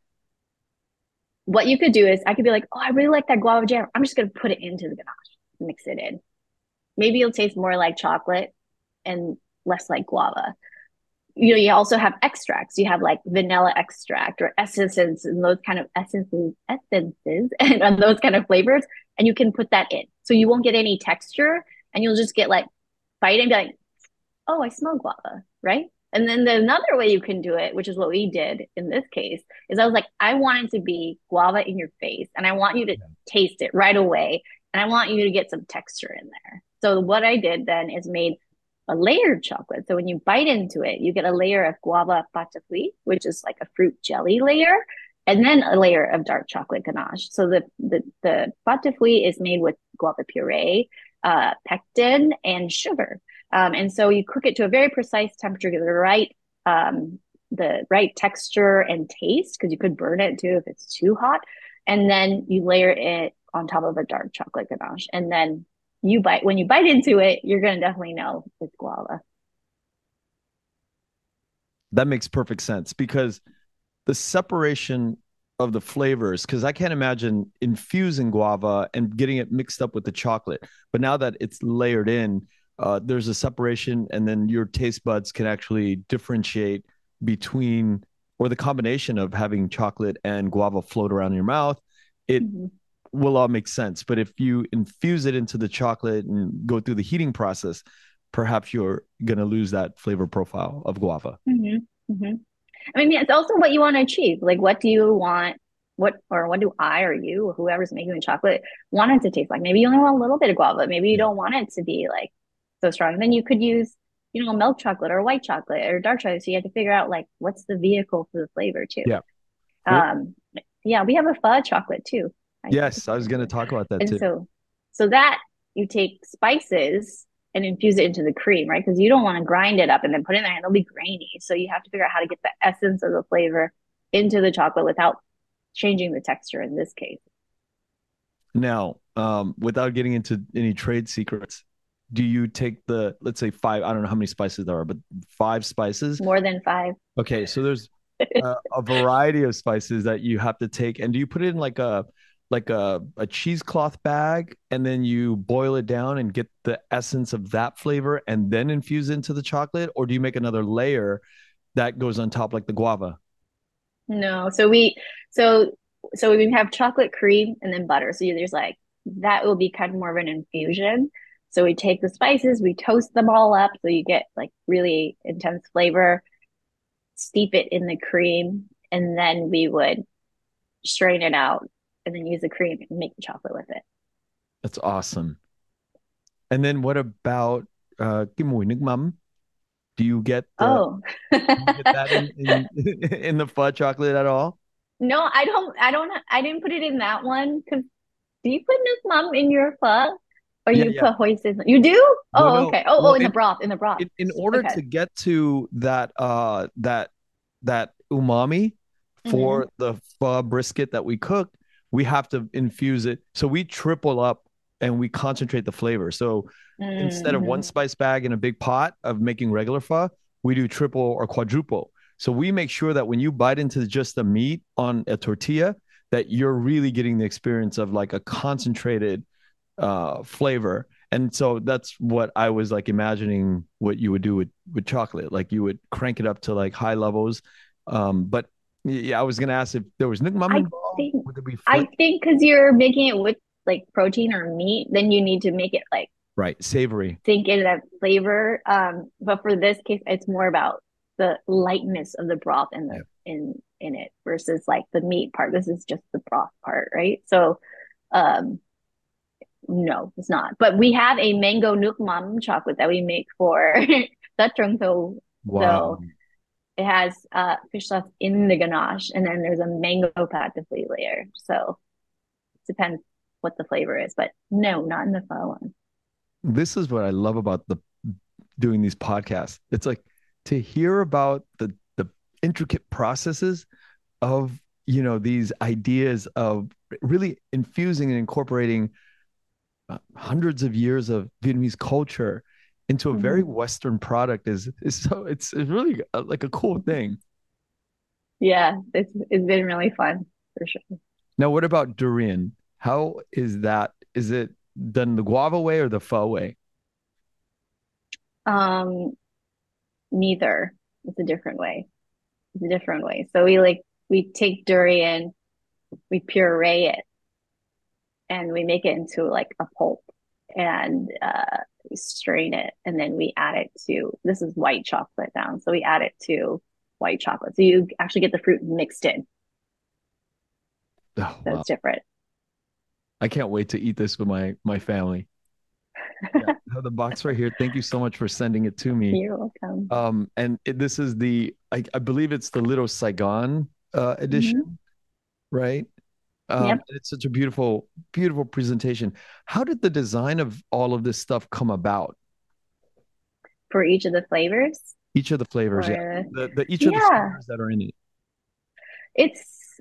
What you could do is I could be like, oh, I really like that guava jam. I'm just going to put it into the ganache, mix it in. Maybe it'll taste more like chocolate and less like guava. you know, you also have extracts. You have like vanilla extract or essences and those kind of essences, essences and those kind of flavors. And you can put that in. So you won't get any texture and you'll just get like bite and be like, oh, I smell guava, right? And then the another way you can do it, which is what we did in this case, is I was like, I want it to be guava in your face and I want you to taste it right away. And I want you to get some texture in there. So what I did then is made a layered chocolate. So when you bite into it, you get a layer of guava patafui, which is like a fruit jelly layer, and then a layer of dark chocolate ganache. So the the, the patafui is made with guava puree, uh, pectin, and sugar. Um, and so you cook it to a very precise temperature, get the right um, the right texture and taste, because you could burn it too if it's too hot. And then you layer it on top of a dark chocolate ganache, and then you bite when you bite into it, you're gonna definitely know it's guava. That makes perfect sense because the separation of the flavors, because I can't imagine infusing guava and getting it mixed up with the chocolate. But now that it's layered in, uh, there's a separation, and then your taste buds can actually differentiate between, or the combination of having chocolate and guava float around in your mouth. It mm-hmm. will all make sense. But if you infuse it into the chocolate and go through the heating process, perhaps you're going to lose that flavor profile of guava. Mm-hmm. Mm-hmm. I mean, it's also what you want to achieve. Like, what do you want? What, or what do I or you or whoever's making the chocolate want it to taste like? Maybe you only want a little bit of guava. Maybe you don't want it to be like so strong. Then you could use, you know, milk chocolate or white chocolate or dark chocolate. So you have to figure out like what's the vehicle for the flavor too. Yeah. Um, yeah, we have a pho chocolate too. I yes, I was going to talk about that and too. So, so that you take spices and infuse it into the cream, right? Because you don't want to grind it up and then put it in there and it'll be grainy. So you have to figure out how to get the essence of the flavor into the chocolate without changing the texture in this case. Now, um, without getting into any trade secrets, do you take the, let's say five, I don't know how many spices there are, but five spices? More than five. Okay, so there's uh, a variety of spices that you have to take. And do you put it in like a, like a, a cheesecloth bag, and then you boil it down and get the essence of that flavor and then infuse it into the chocolate? Or do you make another layer that goes on top like the guava? No. So we, so, so we have chocolate cream and then butter. So there's like, that will be kind of more of an infusion. So we take the spices, we toast them all up. So you get like really intense flavor, steep it in the cream, and then we would strain it out and then use the cream and make the chocolate with it. That's awesome. And then what about uh cái mùi nước mắm? Do you get the, oh do you get that in, in, in the pho chocolate at all? No, I don't I don't I didn't put it in that one. Because do you put nước mắm in your pho? Or yeah, you yeah. put hoisin? You do? Oh, well, no. okay. Oh, well, oh, in in, the broth, in the broth. In, in order okay. to get to that uh that that umami for mm-hmm. the pho brisket that we cook, we have to infuse it. So we triple up and we concentrate the flavor. So mm-hmm. instead of one spice bag in a big pot of making regular pho, we do triple or quadruple. So we make sure that when you bite into just the meat on a tortilla, that you're really getting the experience of like a concentrated uh, flavor. And so that's what I was like imagining what you would do with, with chocolate. Like you would crank it up to like high levels. Um, but yeah, I was going to ask if there was nước mắm involved. Think, would there be I think because you're making it with like protein or meat, then you need to make it like right savory, sink in that flavor. Um, but for this case, it's more about the lightness of the broth in the yeah. in in it versus like the meat part. This is just the broth part, right? So, um, no, it's not. But we have a mango nước mắm chocolate that we make for Tết Trung Thu. Wow. So it has uh, fish sauce in the ganache, and then there's a mango patafui layer. So it depends what the flavor is, but no, not in the pho one. This is what I love about the doing these podcasts. It's like to hear about the the intricate processes of, you know, these ideas of really infusing and incorporating uh, hundreds of years of Vietnamese culture into a mm-hmm. very Western product is is so it's it's really a, like a cool thing. Yeah, it's it's been really fun for sure. Now, what about durian? How is that? Is it done the guava way or the pho way? Um, neither. It's a different way. It's a different way. So we like we take durian, we puree it, and we make it into like a pulp, and uh, we strain it, and then we add it to this is white chocolate now. So we add it to white chocolate. So you actually get the fruit mixed in. Oh, So wow. it's different. I can't wait to eat this with my my family. Yeah, I have the box right here. Thank you so much for sending it to me. You're welcome. Um, and it, this is the I, I believe it's the Little Saigon uh, edition, Hmm. right? Um, Yep. it's such a beautiful, beautiful presentation. How did the design of all of this stuff come about? For each of the flavors, Each of the flavors, yeah, or the the each of the yeah, flavors that are in it. it's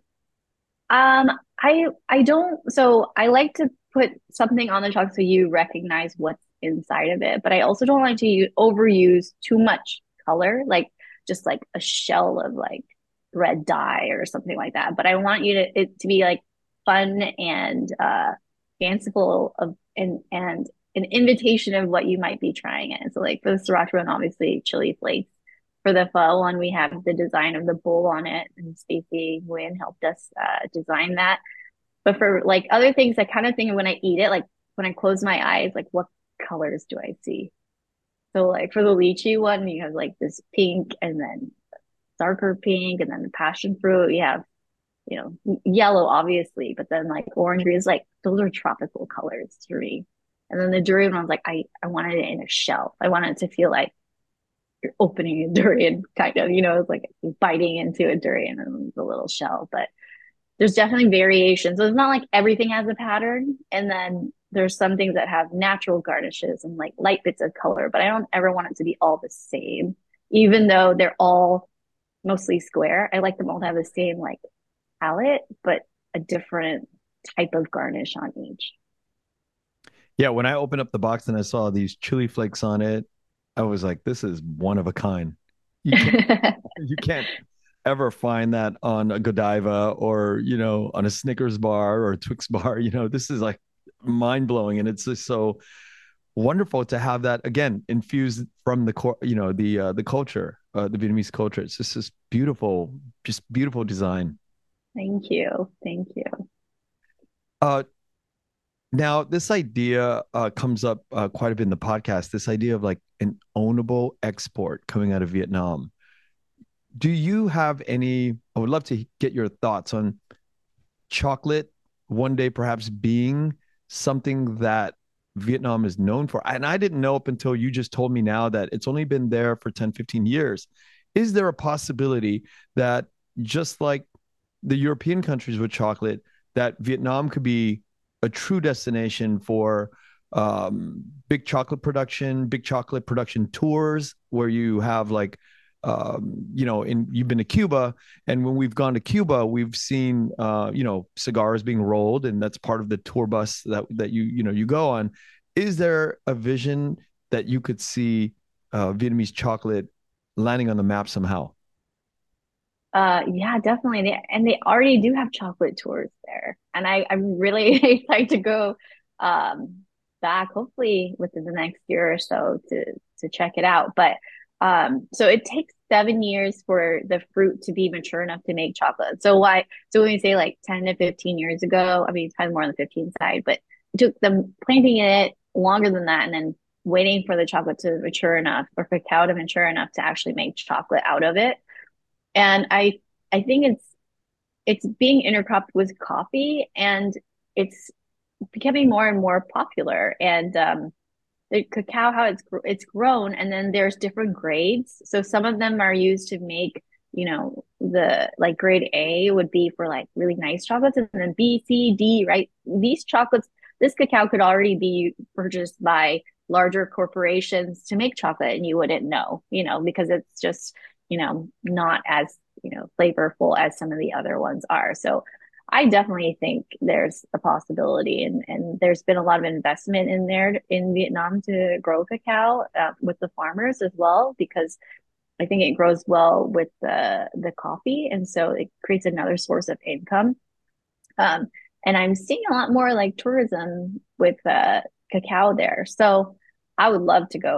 um I I don't so I like to put something on the chocolate so you recognize what's inside of it, but I also don't like to use, overuse too much color, like just like a shell of like red dye or something like that. But I want you to it to be like fun and uh fanciful of and and an invitation of what you might be trying it. So like for the sriracha one, obviously chili flakes. For the pho one, we have the design of the bowl on it, and Stacey Nguyen helped us uh, design that. But for like other things, I kind of think when I eat it, like when I close my eyes, like what colors do I see? So like for the lychee one, you have like this pink and then darker pink, and then the passion fruit. You have, you know, yellow, obviously, but then like orange is like those are tropical colors to me. And then the durian one was like, I, I wanted it in a shell. I wanted it to feel like you're opening a durian, kind of, you know, it's like biting into a durian and the little shell. But there's definitely variation. So it's not like everything has a pattern. And then there's some things that have natural garnishes and like light bits of color, but I don't ever want it to be all the same, even though they're all mostly square. I like them all to have the same like palette, but a different type of garnish on each. Yeah, when I opened up the box and I saw these chili flakes on it, I was like, this is one of a kind. You can't you can't ever find that on a Godiva or, you know, on a Snickers bar or a Twix bar. You know, this is like mind blowing. And it's just so wonderful to have that again infused from the core, you know, the uh, the culture, uh, the Vietnamese culture. It's just this beautiful, just beautiful design. Thank you. Thank you. Uh, Now, this idea uh, comes up uh, quite a bit in the podcast. This idea of like an ownable export coming out of Vietnam. Do you have any? I would love to get your thoughts on chocolate one day perhaps being something that Vietnam is known for. And I didn't know up until you just told me now that it's only been there for ten, fifteen years. Is there a possibility that just like the European countries with chocolate, that Vietnam could be a true destination for um, big chocolate production, big chocolate production tours, where you have like, um, you know, in you've been to Cuba, and when we've gone to Cuba, we've seen, uh, you know, cigars being rolled, and that's part of the tour bus that that you you know you go on. Is there a vision that you could see uh, Vietnamese chocolate landing on the map somehow? Uh, yeah, definitely. They, and they already do have chocolate tours there. And I, I'm really excited to go um back hopefully within the next year or so to to check it out. But um so it takes seven years for the fruit to be mature enough to make chocolate. So why so when we say like ten to fifteen years ago, I mean it's probably more on the fifteen side, but it took them planting it longer than that and then waiting for the chocolate to mature enough or for cacao to mature enough to actually make chocolate out of it. And I I think it's it's being intercropped with coffee, and it's becoming more and more popular. And um, the cacao, how it's it's grown, and then there's different grades. So some of them are used to make, you know, the like grade A would be for like really nice chocolates, and then B, C, D, right? These chocolates, this cacao could already be purchased by larger corporations to make chocolate, and you wouldn't know, you know, because it's just, you know, not as, you know, flavorful as some of the other ones are. So I definitely think there's a possibility, and, and there's been a lot of investment in there in Vietnam to grow cacao uh, with the farmers as well, because I think it grows well with the the coffee, and so it creates another source of income. Um, and I'm seeing a lot more like tourism with uh, cacao there. So I would love to go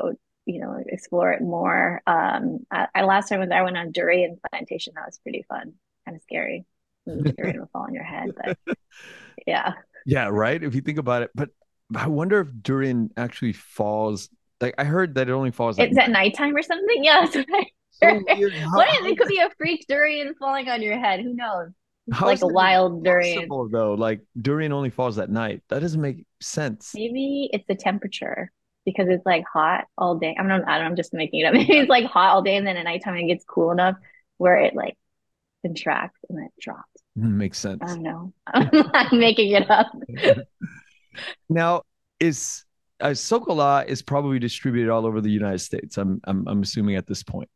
you know, explore it more. Um, I, I last time was I went on durian plantation. That was pretty fun, kind of scary. The durian will fall on your head, but yeah. Yeah, right. If you think about it, but I wonder if durian actually falls. Like I heard that it only falls at It's at night. nighttime or something. Yeah, that's what I So heard. weird. How What if how it could be a freak durian falling on your head? Who knows? how Like is a that even wild durian. possible though? Like durian only falls at night. That doesn't make sense. Maybe it's the temperature because it's like hot all day. I'm not, I don't, I'm just making it up. Maybe it's like hot all day and then at nighttime it gets cool enough where it like contracts and then it drops. Mm, Makes I sense. don't know. I'm making it up. Now, is uh, Sokola is probably distributed all over the United States. I'm I'm I'm assuming at this point.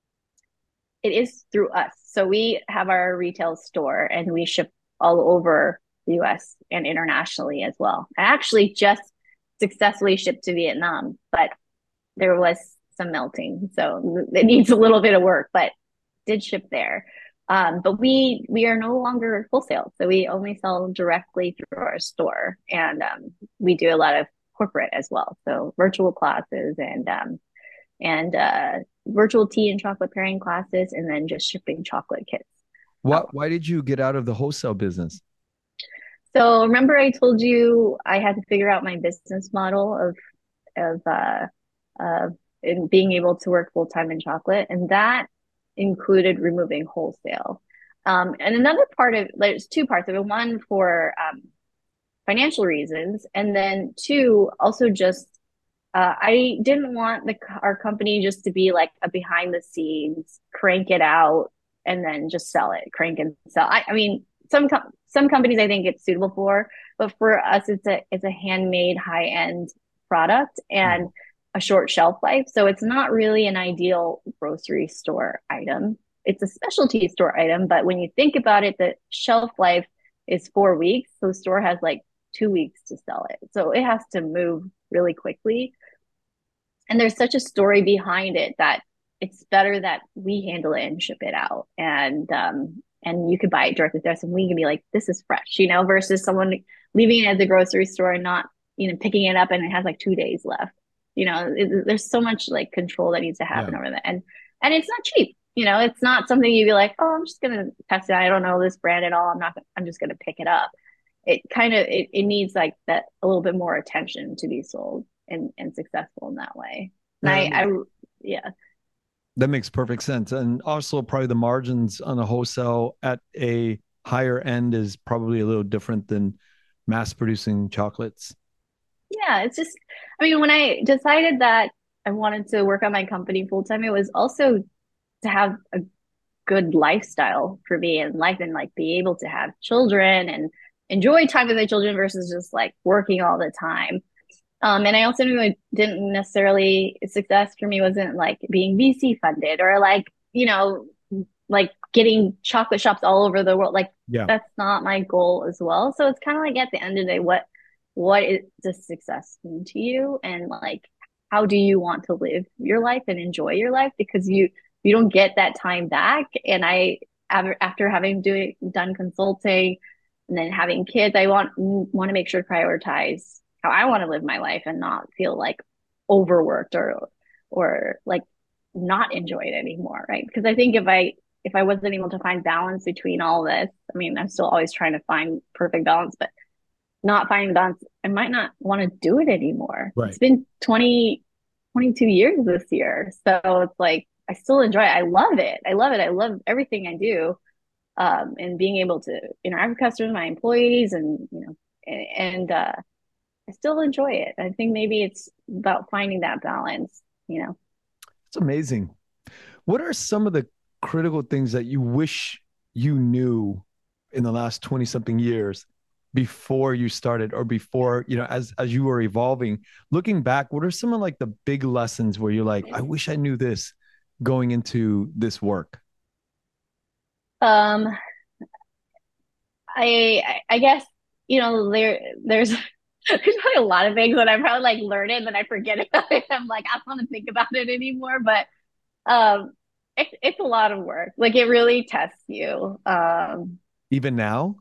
It is through us. So we have our retail store and we ship all over the U S and internationally as well. I actually just successfully shipped to Vietnam, but there was some melting. So it needs a little bit of work, but did ship there. Um, but we we are no longer wholesale. So we only sell directly through our store. And um, we do a lot of corporate as well. So virtual classes and um, and uh, virtual tea and chocolate pairing classes, and then just shipping chocolate kits out. What why did you get out of the wholesale business? So remember, I told you I had to figure out my business model of of uh, uh, in being able to work full time in chocolate, and that included removing wholesale. Um, and another part of there's two parts of it. One for um, financial reasons, and then two also just uh, I didn't want the our company just to be like a behind the scenes, crank it out, and then just sell it, crank and sell. I, I mean, some com- some companies I think it's suitable for, but for us, it's a it's a handmade, high end product and a short shelf life. So it's not really an ideal grocery store item. It's a specialty store item, but when you think about it, the shelf life is four weeks. So the store has like two weeks to sell it. So it has to move really quickly. And there's such a story behind it that it's better that we handle it and ship it out. And um, and you could buy it directly with us and we can be like, this is fresh, you know, versus someone leaving it at the grocery store and not, you know, picking it up and it has like two days left. You know, it, there's so much like control that needs to Yeah. happen over that. And and it's not cheap. You know, it's not something you'd be like, oh, I'm just gonna test it. I don't know this brand at all. I'm not I'm just gonna pick it up. It kind of it, it needs like that a little bit more attention to be sold and and successful in that way. And Yeah, I, that I makes, yeah. that makes perfect sense. And also probably the margins on a wholesale at a higher end is probably a little different than mass producing chocolates. Yeah, it's just, I mean, when I decided that I wanted to work on my company full time, it was also to have a good lifestyle for me in life and like be able to have children and enjoy time with my children versus just like working all the time. Um, and I also knew it didn't necessarily, success for me wasn't like being V C funded or like, you know, like getting chocolate shops all over the world. Like Yeah. that's not my goal as well. So it's kind of like at the end of the day, what what is the success mean to you? And like how do you want to live your life and enjoy your life? Because you you don't get that time back. And I after after having doing done consulting and then having kids, I want want to make sure to prioritize how I want to live my life and not feel like overworked or or like not enjoy it anymore, right? Because I think if I if I wasn't able to find balance between all this, I mean, I'm still always trying to find perfect balance, but not finding balance, I might not want to do it anymore. Right. It's been twenty, twenty-two years this year. So it's like I still enjoy it. I love it. I love it. I love everything I do. Um, and being able to interact with customers, my employees, and you know, and, and uh I still enjoy it. I think maybe it's about finding that balance, you know. It's amazing. What are some of the critical things that you wish you knew in the last twenty something years before you started or before, you know, as as you were evolving? Looking back, what are some of like the big lessons where you're like, I wish I knew this going into this work? Um, I I guess, you know, there there's there's probably a lot of things that I probably like learn it and then I forget about it. I'm like, I don't want to think about it anymore. But um it's it's a lot of work. Like it really tests you. Um Even now?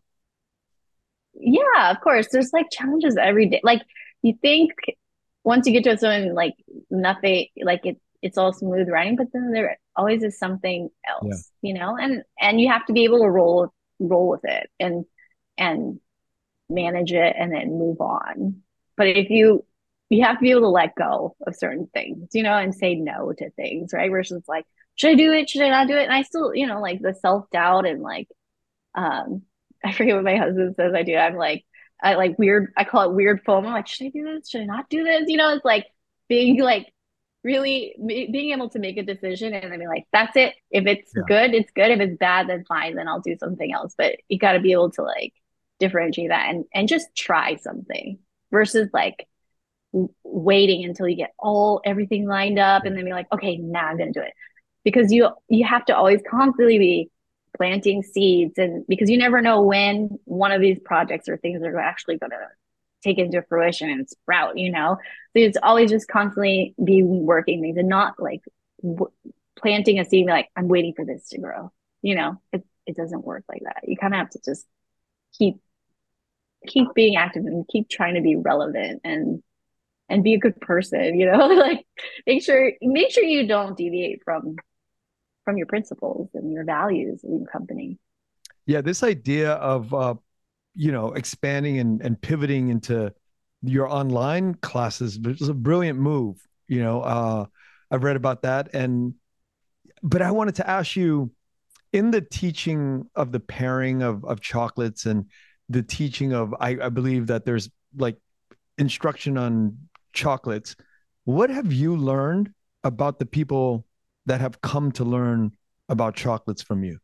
yeah, of course. There's like challenges every day. Like you think once you get to a certain like nothing like it it's all smooth running, but then there always is something Yeah. else, you know, and and you have to be able to roll roll with it and and manage it and then move on. But if you you have to be able to let go of certain things, you know, and say no to things, right? Versus like, should I do it? Should I not do it? And I still, you know, like the self-doubt and like um I forget what my husband says I do. I'm like I like weird, I call it weird FOMO. Like, should I do this? Should I not do this? You know, it's like being like really being able to make a decision and then be like, that's it. If it's Yeah. good, it's good. If it's bad, then fine, then I'll do something else. But you got to be able to like differentiate that and and just try something versus like w- waiting until you get all everything lined up and then be like, okay, now I'm gonna do it. Because you you have to always constantly be planting seeds and because you never know when one of these projects or things are actually gonna take into fruition and sprout, you know? So it's always just constantly be working things and not like w- planting a seed like I'm waiting for this to grow. You know, it it doesn't work like that. You kind of have to just keep keep being active and keep trying to be relevant and and be a good person, you know, like make sure make sure you don't deviate from from your principles and your values in your company. Yeah, this idea of uh, you know, expanding and, and pivoting into your online classes was a brilliant move. You know, uh, I've read about that. And, but I wanted to ask you in the teaching of the pairing of, of chocolates and the teaching of, I, I believe that there's like instruction on chocolates. What have you learned about the people that have come to learn about chocolates from you?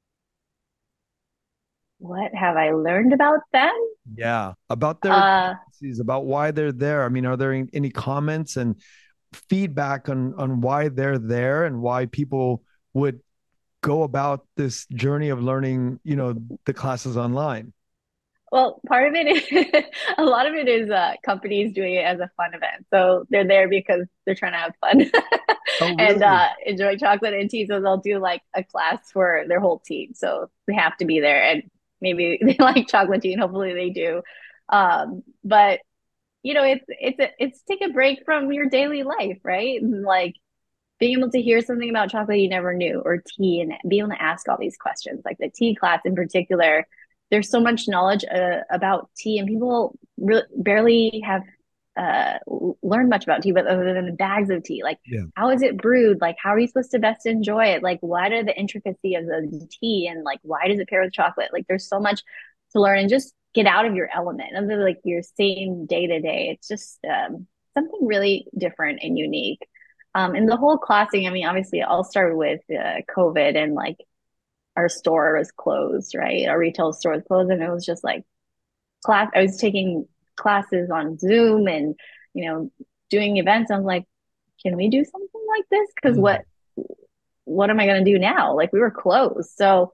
What have I learned about them? Yeah, about their Uh, tendencies, about why they're there. I mean, are there any comments and feedback on on why they're there and why people would go about this journey of learning, you know, the classes online? well, part of it is a lot of it is uh, companies doing it as a fun event. So they're there because they're trying to have fun Oh, and really? uh, enjoy chocolate and tea. So they'll do like a class for their whole team. So they have to be there and maybe they like chocolate tea and hopefully they do. Um, but you know, it's it's a, it's take a break from your daily life, right? And like being able to hear something about chocolate you never knew or tea and be able to ask all these questions, like the tea class in particular. There's so much knowledge uh, about tea, and people re- barely have uh, learned much about tea, but other than the bags of tea, like Yeah. how is it brewed? Like how are you supposed to best enjoy it? Like what are the intricacy of the tea, and like why does it pair with chocolate? Like there's so much to learn, and just get out of your element, of like your same day to day. It's just um, something really different and unique. Um, and the whole classing, I mean, obviously, it all started with uh, COVID and like our store was closed, right? Our retail store was closed, and it was just like class. I was taking classes on Zoom and you know doing events. I'm like, can we do something like this? Because Mm. what what am I going to do now? Like we were closed, so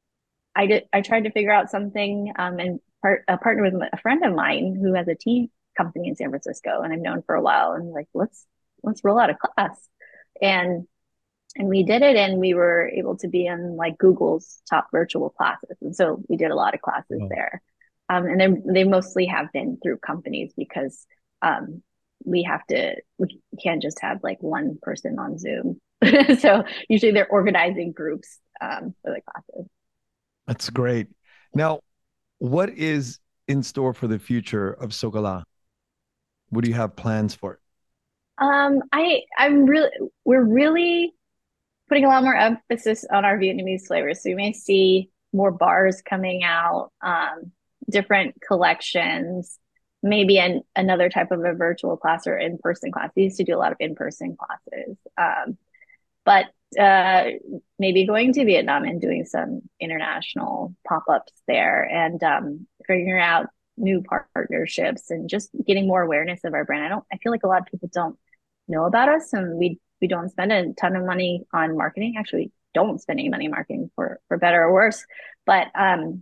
I did. I tried to figure out something um, and part uh, partner with a friend of mine who has a tea company in San Francisco, and I've known for a while. And like, let's let's roll out a class, and and we did it, and we were able to be in like Google's top virtual classes, and so we did a lot of classes Oh, there. Um, and then they mostly have been through companies because um, we have to we can't just have like one person on Zoom. So usually they're organizing groups um, for the classes. that's great. Now, what is in store for the future of Sokala? What do you have plans for it? Um, I I'm really we're really putting a lot more emphasis on our Vietnamese flavors. So you may see more bars coming out, um, different collections, maybe an, another type of a virtual class or in-person class. We used to do a lot of in-person classes. Um, but uh, maybe going to Vietnam and doing some international pop-ups there and um, figuring out new partnerships and just getting more awareness of our brand. I don't, I feel like a lot of people don't know about us and we, we don't spend a ton of money on marketing. Actually, we don't spend any money on marketing for, for better or worse, but um,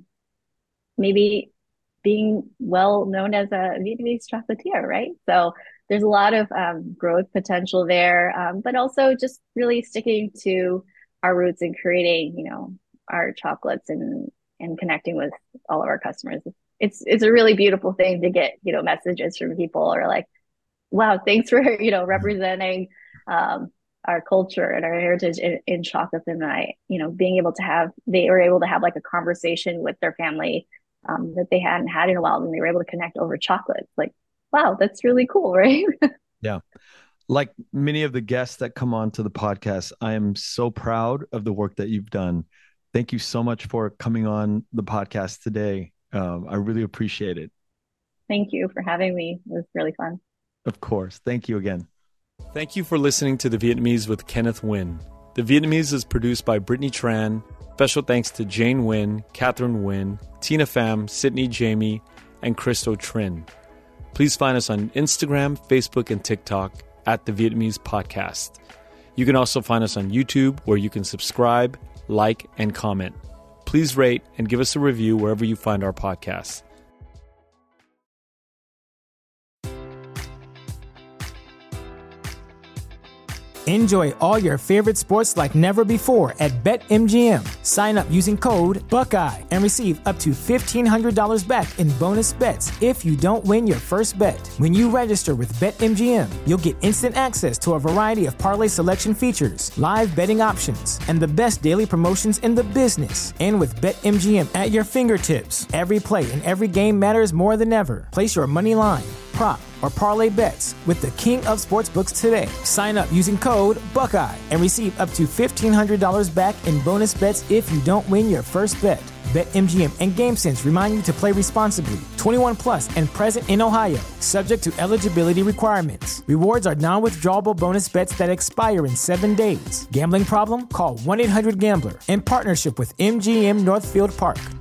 maybe being well known as a Vietnamese chocolatier, right? So there's a lot of um, growth potential there, um, but also just really sticking to our roots and creating, you know, our chocolates and and connecting with all of our customers. It's it's a really beautiful thing to get, you know, messages from people or like, Wow, thanks for, you know, representing um, our culture and our heritage in, in chocolate. And I, you know, being able to have, they were able to have like a conversation with their family um, that they hadn't had in a while, and they were able to connect over chocolate. Like, wow, that's really cool, right? Yeah. Like many of the guests that come on to the podcast, I am so proud of the work that you've done. Thank you so much for coming on the podcast today. Um, I really appreciate it. Thank you for having me. It was really fun. Of course. Thank you again. Thank you for listening to The Vietnamese with Kenneth Nguyen. The Vietnamese is produced by Brittany Tran. Special thanks to Jane Nguyen, Catherine Nguyen, Tina Pham, Sydney Jamie, and Christo Trin. Please find us on Instagram, Facebook, and TikTok at The Vietnamese Podcast. You can also find us on YouTube, where you can subscribe, like, and comment. Please rate and give us a review wherever you find our podcasts. Enjoy all your favorite sports like never before at BetMGM. Sign up using code Buckeye and receive up to fifteen hundred dollars back in bonus bets if you don't win your first bet. When you register with BetMGM, you'll get instant access to a variety of parlay selection features, live betting options, and the best daily promotions in the business. And with BetMGM at your fingertips, every play and every game matters more than ever. Place your money line, prop, or parlay bets with the king of sportsbooks today. Sign up using code Buckeye and receive up to fifteen hundred dollars back in bonus bets if you don't win your first bet. BetMGM and GameSense remind you to play responsibly. twenty-one plus and present in Ohio, subject to eligibility requirements. Rewards are non-withdrawable bonus bets that expire in seven days. Gambling problem? Call one eight hundred gambler in partnership with M G M Northfield Park.